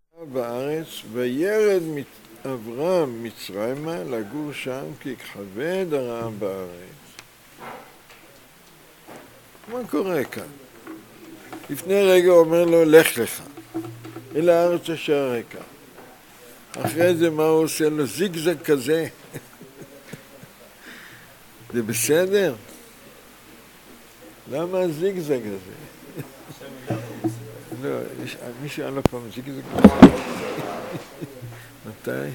בארץ, וירד אברהם מצרימה לגור שם, כי כבד הרעב בארץ. מה קורה כאן? לפני רגע הוא אומר לו, לך לך, אל הארץ אשר הרקע. אחרי זה מה הוא עושה לו? זיגזג כזה. זה בסדר? למה הזיגזג הזה? לא, מי שאל לו פעם זיגזג כזה? מתי?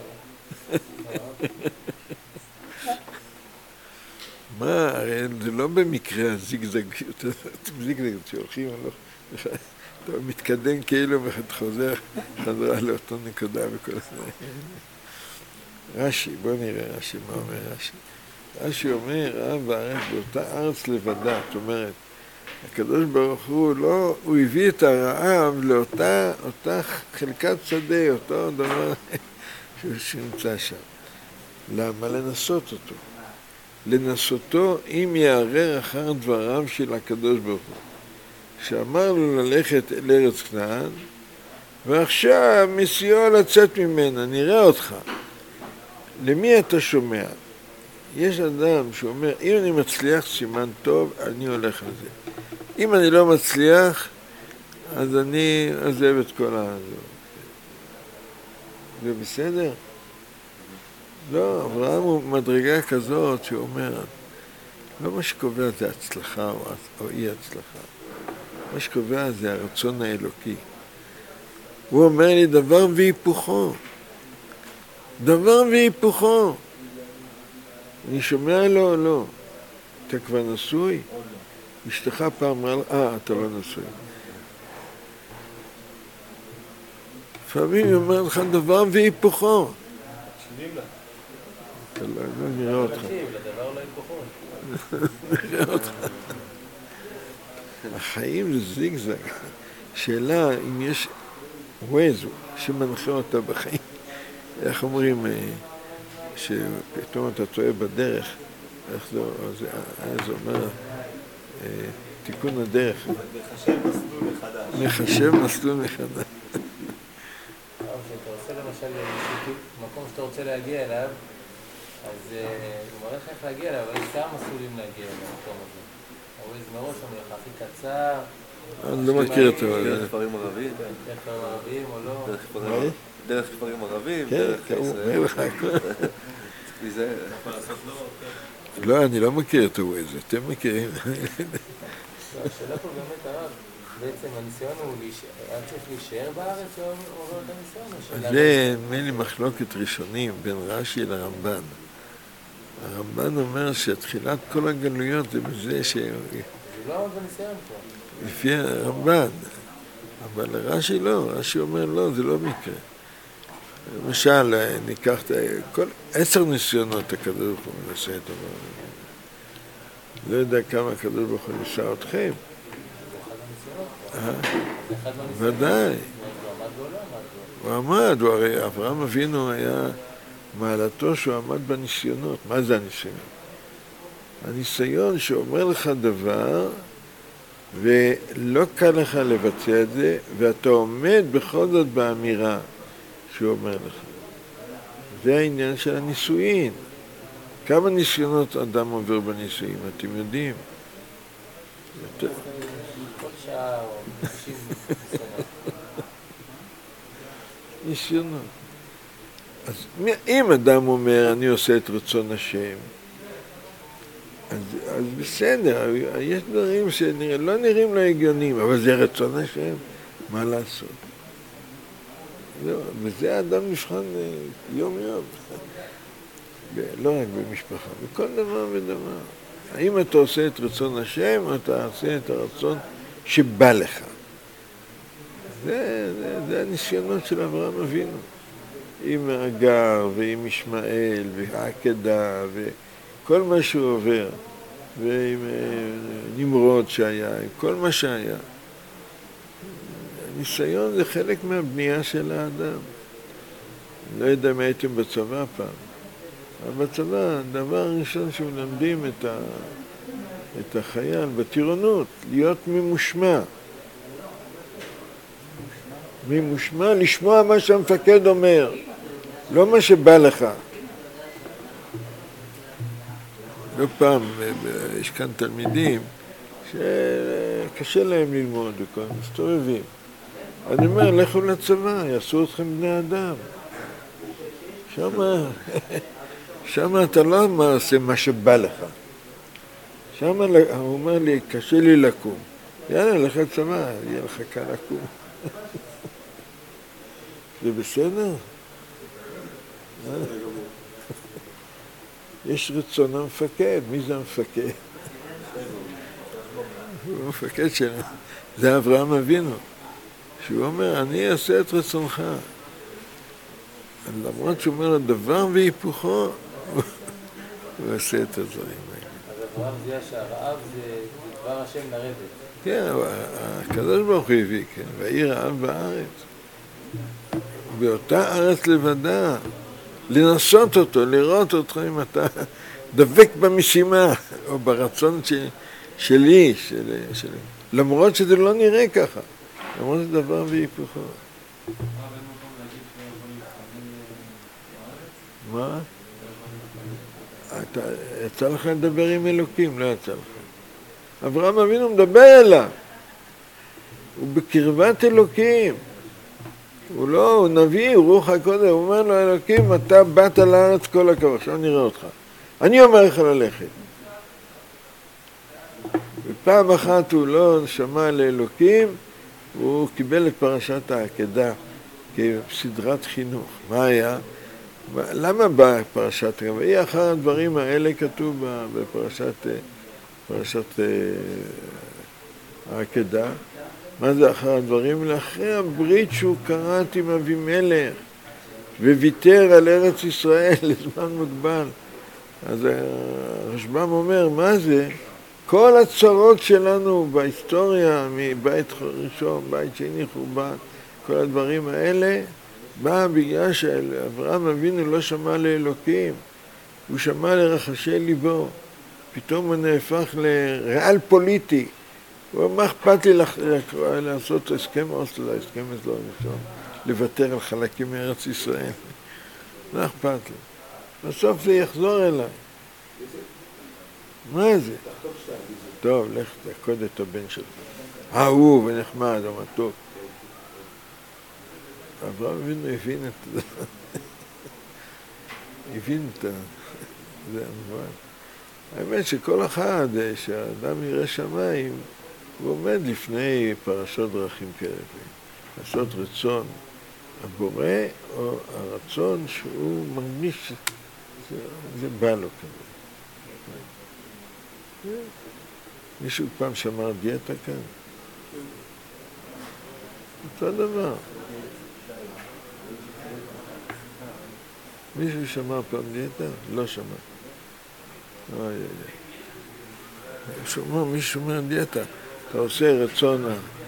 מה, הרי זה לא במקרה הזיגזג, זיגזג שהולכים, אתה מתקדם כאילו וחוזר חזרה לאותו נקודה וכל הזמן. רש"י, בוא נראה רש"י, מה אומר רש"י? רש"י אומר, רעב בארץ באותה ארץ לבדה, זאת אומרת, הקדוש ברוך הוא לא, הוא הביא את הרעב לאותה חלקת שדה, אותו דבר שנמצא שם. למה? לנסות אותו. לנסותו אם יערער אחר דבריו של הקדוש ברוך הוא. שאמר לו ללכת אל ארץ כנען, ועכשיו מסיעו לצאת ממנה, נראה אותך. למי אתה שומע? יש אדם שאומר, אם אני מצליח סימן טוב, אני הולך לזה. אם אני לא מצליח, אז אני עוזב את כל הזו. זה בסדר? לא, אברהם הוא מדרגה כזאת שאומר, לא מה שקובע זה הצלחה או אי הצלחה. מה שקובע זה הרצון האלוקי. הוא אומר לי דבר והיפוכו. דבר והיפוכו. אני שומע לו או לא? אתה כבר נשוי? אשתך פעם אמרה לו, אתה לא נשוי. לפעמים היא אומר לך דבר והיפוכו. אתה לא נראה אותך. לדבר לא היפוכו. נראה אותך. החיים זה זיגזג. שאלה אם יש וויז שמנחה אותה בחיים. איך אומרים שפתאום אתה טועה בדרך, איך זה אומר, תיקון הדרך. מחשב מסלול מחדש. מחשב מסלול מחדש. כשאתה עושה למשל מקום שאתה רוצה להגיע אליו, אז הוא מראה לך איך להגיע אליו, אבל יש כמה מסלולים להגיע למקום הזה. הוויז מראש אומר לך הכי קצר. אני לא מכיר אותו. דרך כפרים ערבים? דרך כפרים ערבים או לא? דרך כפרים ערבים, כן, דרך הוא אומר לך הכל. מזה... לא, אני לא מכיר אותו וויז, אתם מכירים. השאלה פה באמת הרב, בעצם הניסיון הוא היה צריך להישאר בארץ או עובר את הניסיון? זה נדמה לי מחלוקת ראשונים בין רש"י לרמב"ן. הרמב"ן אומר שתחילת כל הגלויות זה בזה ש... זה לא עמד בניסיון פה. לפי הרמב"ן, אבל רש"י לא, רש"י אומר לא, זה לא מקרה. למשל, ניקח כל 10 ניסיונות הקדוש ברוך הוא מנסה את הדבר. לא יודע כמה הקדוש ברוך הוא ניסה אתכם. ודאי. הוא עמד, הרי אברהם אבינו היה מעלתו שהוא עמד בניסיונות. מה זה הניסיון? הניסיון שאומר לך דבר ולא קל לך לבצע את זה, ואתה עומד בכל זאת באמירה שהוא אומר לך. זה העניין של הנישואין. כמה ניסיונות אדם עובר בנישואין, אתם יודעים? כל שעה או 90 ניסיונות. אז אם אדם אומר, אני עושה את רצון השם, אז בסדר, יש דברים שלא נראים לא הגיונים, אבל זה רצון השם, מה לעשות? וזה האדם נבחן יום יום, לא רק במשפחה, בכל דבר ודבר. האם אתה עושה את רצון השם, או אתה עושה את הרצון שבא לך? זה הניסיונות של אברהם אבינו. עם הגר ועם ישמעאל והעקדה וכל מה שהוא עובר, ועם נמרוד שהיה, עם כל מה שהיה. הניסיון זה חלק מהבנייה של האדם. לא יודע אם הייתם בצבא פעם, אבל בצבא, הדבר הראשון שמלמדים את החייל בטירונות, להיות ממושמע. ממושמע לשמוע מה שהמפקד אומר, לא מה שבא לך. לא פעם, יש כאן תלמידים שקשה להם ללמוד וכל, מסתובבים. אני אומר, לכו לצבא, יעשו אתכם בני אדם. שמה אתה לא עושה מה שבא לך. שמה הוא אומר לי, קשה לי לקום. יאללה, לך לצבא, יהיה לך קל לקום. זה בסדר? יש רצון המפקד. מי זה המפקד? הוא המפקד שלנו. זה אברהם אבינו. שהוא אומר, אני אעשה את רצונך. למרות שהוא אומר, דבר והיפוכו, הוא עושה את הדברים האלה. אז אברהם זיהה שהרעב זה דבר השם לרדת. כן, הקדוש ברוך הוא הביא, כן, ויהי רעב בארץ. באותה ארץ לבדה, לנסות אותו, לראות אותך אם אתה דבק במשימה, או ברצון שלי, למרות שזה לא נראה ככה, למרות זה דבר והיפוכו. מה? יצא לך לדבר עם אלוקים, לא יצא לך. אברהם אבינו מדבר אליו, הוא בקרבת אלוקים. הוא נביא, הוא רוח הקודש, הוא אומר לו, אלוקים, אתה באת לארץ כל הכבוד, עכשיו נראה אותך. אני אומר לך ללכת. ופעם אחת הוא לא שמע לאלוקים, הוא קיבל את פרשת העקדה כסדרת חינוך. מה היה? למה באה פרשת העקדה? היא אחר הדברים האלה כתוב בפרשת העקדה. מה זה אחר הדברים? לאחרי הברית שהוא קראת עם אבימלך וויתר על ארץ ישראל לזמן מוגבל. אז הרשב"ם אומר, מה זה? כל הצרות שלנו בהיסטוריה, מבית ראשון, בית שני, חורבן, כל הדברים האלה, בא בגלל שאברהם אבינו לא שמע לאלוקים, הוא שמע לרחשי ליבו. פתאום הוא נהפך לריאל פוליטי. הוא אומר, מה אכפת לי לעשות הסכם אוסלו, הסכם אוסלו ראשון, לוותר על חלקים מארץ ישראל? מה אכפת לי? בסוף זה יחזור אליי. מה זה? טוב, לך תעקוד את הבן שלך. הוא ונחמד, המתוק. אברהם אבינו הבין את זה. הבין את זה. זה המובן. האמת שכל אחד, שהאדם יראה שמיים, הוא עומד לפני פרשות דרכים כאלה. לעשות רצון הבורא, או הרצון שהוא מרגיש שזה בא לו כזה. מישהו פעם שמר דיאטה כאן? אותו דבר. מישהו שמר פעם דיאטה? לא שמר. מישהו אומר דיאטה, אתה עושה רצון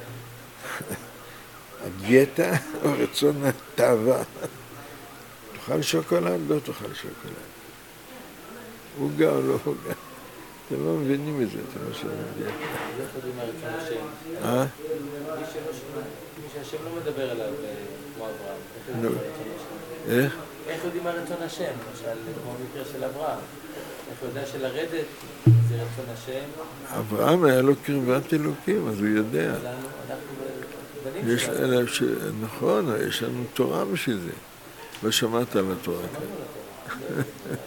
הדיאטה או רצון התאווה? תאכל שוקולד? לא תאכל שוקולד. עוגה או לא עוגה? אתם לא מבינים את זה, אתם לא שומעים דיאטה. איך יודעים מה רצון השם? מי שהשם לא מדבר אליו כמו אברהם. איך? איך יודעים מה רצון השם? למשל, כמו במקרה של אברהם. איך הוא יודע שלרדת זה רצון השם? אברהם היה לו קרבת אלוקים, אז הוא יודע. אנחנו בנים שלנו. נכון, יש לנו תורה בשביל זה. לא שמעת על התורה כאן.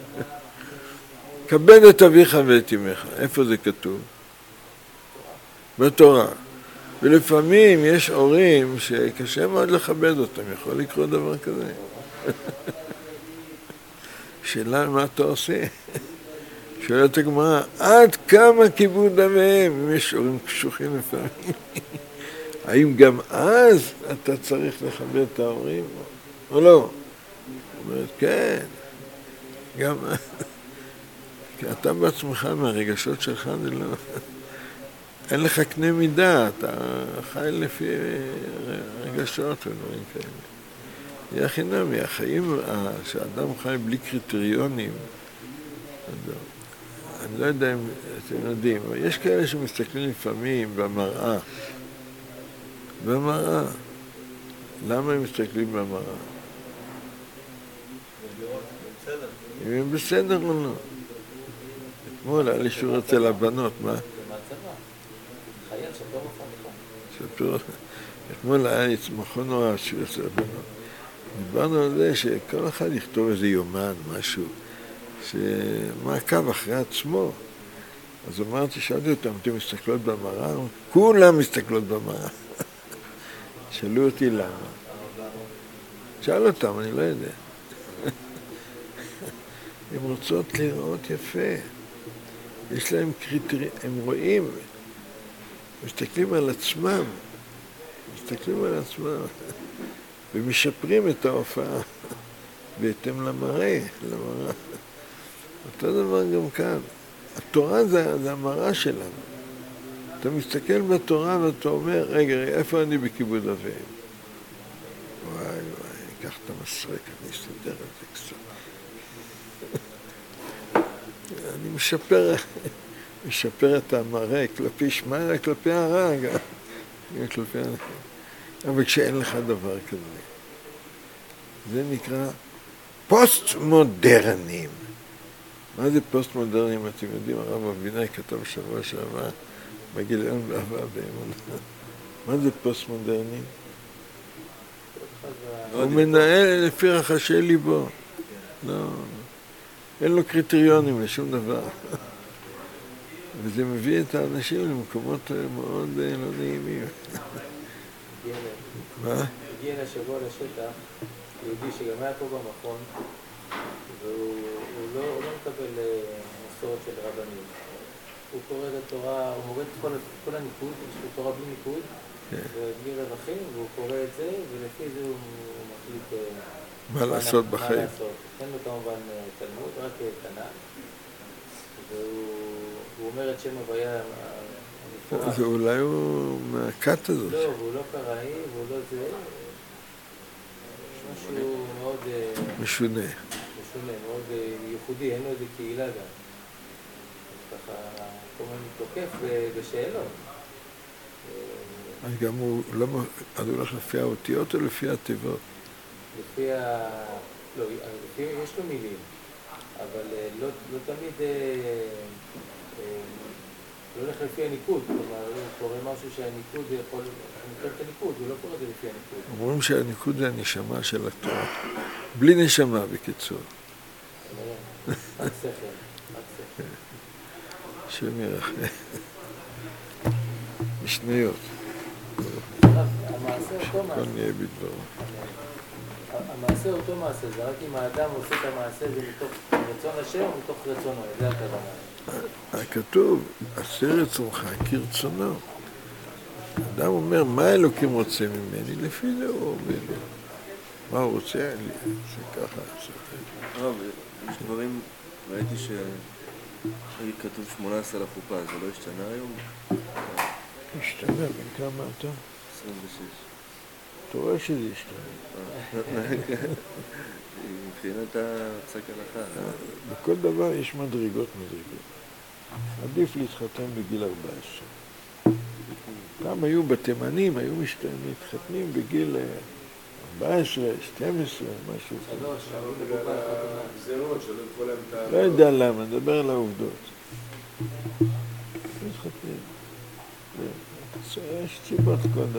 כבד את אביך ואת אמך. איפה זה כתוב? בתורה. ולפעמים יש הורים שקשה מאוד לכבד אותם. יכול לקרות דבר כזה. שאלה מה אתה עושה? שואלת הגמרא, עד כמה כיבוד אביהם? אם יש הורים קשוחים לפעמים. האם גם אז אתה צריך לכבד את ההורים? או לא? זאת אומרת, כן. גם כי אתה בעצמך מהרגשות שלך, זה לא... אין לך קנה מידה, אתה חי לפי רגשות ודברים כאלה. יהיה חינמי, החיים, שהאדם חי בלי קריטריונים, אני לא יודע אם אתם יודעים, אבל יש כאלה שמסתכלים לפעמים במראה. למה הם מסתכלים במראה? אם הם בסדר או לא. אתמול היה לי שיעור אצל הבנות, מה? זה מהצבא. חייל שפר אופן. שפר... אתמול היה לי מכון נורא שיעור אצל הבנות. דיברנו על זה שכל אחד יכתוב איזה יומן, משהו, שמעקב אחרי עצמו. אז אמרתי, שאלתי אותם, אתם מסתכלות במראה? כולם מסתכלות במראה. שאלו אותי למה. שאל אותם, אני לא יודע. הם רוצות לראות יפה. יש להם קריטריון, הם רואים, מסתכלים על עצמם, ומשפרים את ההופעה בהתאם למראה. אותו דבר גם כאן. התורה זה המראה שלנו. אתה מסתכל בתורה ואתה אומר, רגע, איפה אני בכיבוד אב ואם? וואי, אני אקח את המסרק, אני אסתדר את זה קצת. אני משפר את המראה כלפי שמע, כלפי הרע, אבל כשאין לך דבר כזה. זה נקרא פוסט-מודרנים. מה זה פוסט-מודרנים? אתם יודעים, הרב אבינאי כתב שבוע שעבר בגיליון באהבה באמונה. מה זה פוסט-מודרנים? הוא מנהל לפי רחשי ליבו. לא, אין לו קריטריונים לשום דבר. וזה מביא את האנשים למקומות מאוד לא נעימים. מה? הגיע לשבוע לשטח, יהודי שגם היה פה במכון, והוא לא מקבל מסורת של רבנים. הוא קורא את התורה, הוא מוריד את כל הניקוד, יש לו תורה בלי ניקוד, ובלי רווחים, והוא קורא את זה, ולפי זה הוא מחליט מה לעשות בחיים. אין לו כמובן תלמוד, רק תנ"ך. והוא אומר את שם הוויה המפורש. זה אולי הוא מהכת הזאת. לא, והוא לא קראי, והוא לא זה. משהו מאוד משונה. מאוד ייחודי, אין לו איזה קהילה גם. ככה, כל הזמן מתוקף בשאלות. אז גם הוא הולך לפי האותיות או לפי התיבות? לפי יש לו מילים, אבל לא תמיד, לא הולך לפי הניקוד, כלומר, הוא קורא משהו שהניקוד יכול, הוא מקרב את הניקוד, הוא לא קורא את זה לפי הניקוד. אומרים שהניקוד זה הנשמה של התורה. בלי נשמה, בקיצור. רק שכל. שם ירחם. משניות. המעשה אותו מעשה. כל נהיה בדברו. המעשה אותו מעשה, זה רק אם האדם עושה את המעשה זה מתוך רצון השם או מתוך רצונו, זה הכוונה. כתוב, עשה רצונך כרצונו. האדם אומר, מה אלוקים רוצה ממני? לפי זה הוא עובד. מה הוא רוצה? זה ככה. הרב, יש דברים, ראיתי שכתוב 18 לחופה, זה לא השתנה היום? השתנה, בין כמה אתה? 26. אתה רואה שזה השתנה. מבחינת הפסק הלכה. בכל דבר יש מדרגות. עדיף להתחתן בגיל 14. פעם היו בתימנים, היו מתחתנים בגיל 14, 12, משהו. לא יודע למה, נדבר על העובדות. מתחתנים. יש סיבות כל דבר.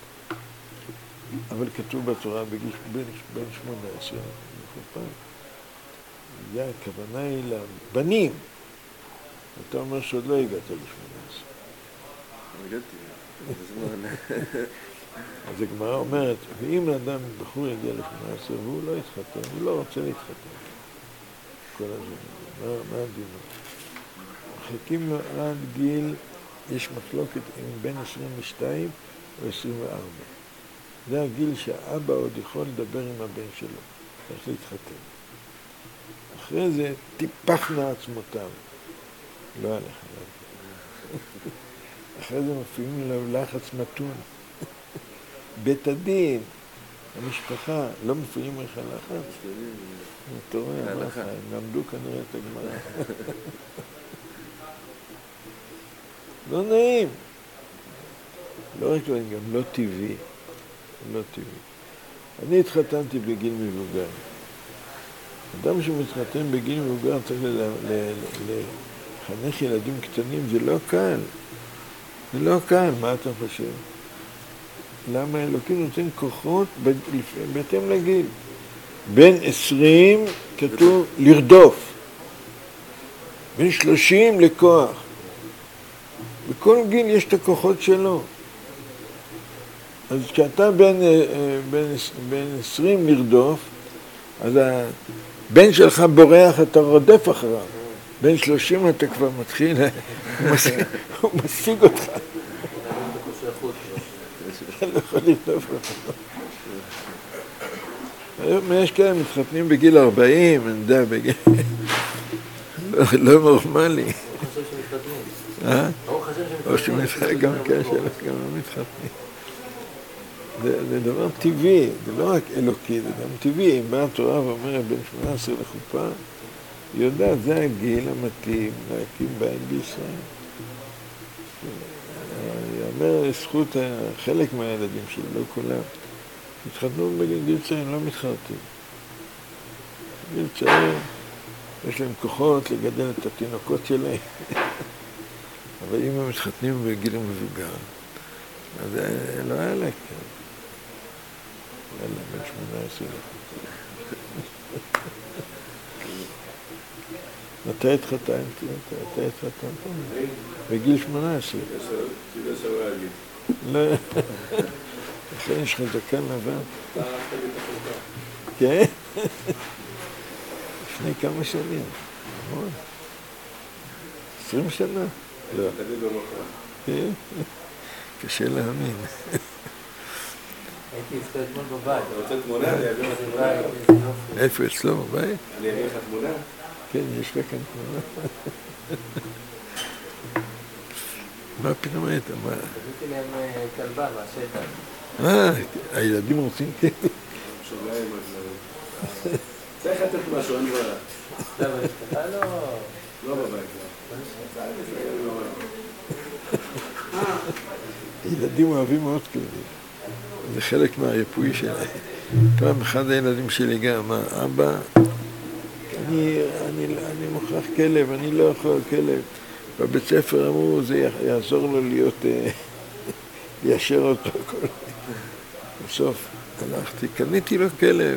אבל כתוב בתורה בגיל בין 18 לחופה. הכוונה היא לבנים. אתה אומר שעוד לא הגעת ל-18. הגעתי, בזמן. אז הגמרא אומרת, ואם לאדם בחור יגיע ל-18 והוא לא יתחתן, הוא לא רוצה להתחתן. כל הזמן. מה הדינו? מחכים לו עד גיל, יש מחלוקת אם בין 22 או 24. זה הגיל שהאבא עוד יכול לדבר עם הבן שלו, איך להתחתן. אחרי זה טיפחנה עצמותיו. לא הלך עליו. אחרי זה מפעילים לו לחץ מתון. בית הדין, המשפחה, לא מפעילים לך לחץ. אתה רואה, מה לך, הם למדו כנראה את הגמרא. לא נעים. לא רק לא, גם לא טבעי. לא טבעי. אני התחתנתי בגיל מבוגר. אדם שמתחתן בגיל מבוגר צריך לחנך ילדים קטנים, זה לא קל. זה לא קל, מה אתה חושב? למה אלוקים נותן כוחות בהתאם לגיל? בין 20 כתוב לרדוף, בין 30 לכוח. בכל גיל יש את הכוחות שלו. אז כשאתה בין 20 לרדוף, אז הבן שלך בורח, אתה רודף אחריו. בין 30 אתה כבר מתחיל, הוא משיג אותך. אתה לא יכול לרדוף אותו. היום יש כאלה מתחתנים בגיל 40, אני יודע, בגיל... לא נורמלי. הוא חושב שמתחתנים. הוא חושב שמתחתנים. או שמתחתנים, גם כאלה גם לא מתחתנים. זה דבר טבעי, זה לא רק אלוקי, זה גם טבעי. אם באה התורה ואומרת בין 18 לחופה, היא יודעת, זה הגיל המתאים להקים בית בישראל. היא אומרת לזכות חלק מהילדים שלי, לא כולם. התחתנו בגיל צעיר, לא מתחרטים. בגיל צעיר, יש להם כוחות לגדל את התינוקות שלהם. אבל אם הם מתחתנים בגיל מבוגר, אז לא היה לה כן. יאללה, בן 18. מתי התחתנתי? מתי התחתנתי? בגיל 18. לא. לכן יש לך זקן לבן. כן? לפני כמה שנים. 20 שנה. לא. כן? קשה להאמין. הייתי אצלו אתמול בבית. אתה רוצה תמונה? אני אעביר לך תמונה. איפה אצלו בבית? אני אעביר לך תמונה? כן, יש לך כאן תמונה. מה פתאום היית? מה? הבאתי להם כלבה מהשטח. הילדים רוצים כן. שוגעים מהדברים. צריך לתת משהו, אין ברירה. למה יש לך? לא בבית. ילדים אוהבים מאוד כלבים. זה חלק מהריפוי שלהם. פעם אחד הילדים שלי גם אמר, אבא, אני מוכרח כלב, אני לא יכול כלב. בבית ספר אמרו, זה יעזור לו להיות, ליישר אותו. בסוף הלכתי, קניתי לו כלב,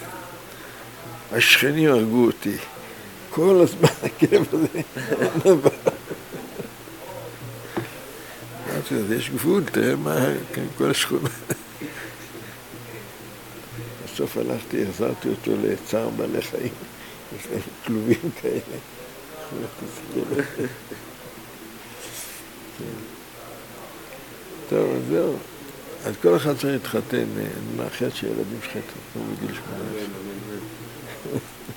השכנים הרגו אותי. כל הזמן הכלב הזה נבע. אמרתי לו, יש גבול, תראה מה, כל השכונה. בסוף הלכתי, החזרתי אותו לצער בעלי חיים. יש להם כלובים כאלה. טוב, אז זהו. אז כל אחד צריך להתחתן. אני מאחל שילדים שלך יתחתנו בגיל 18.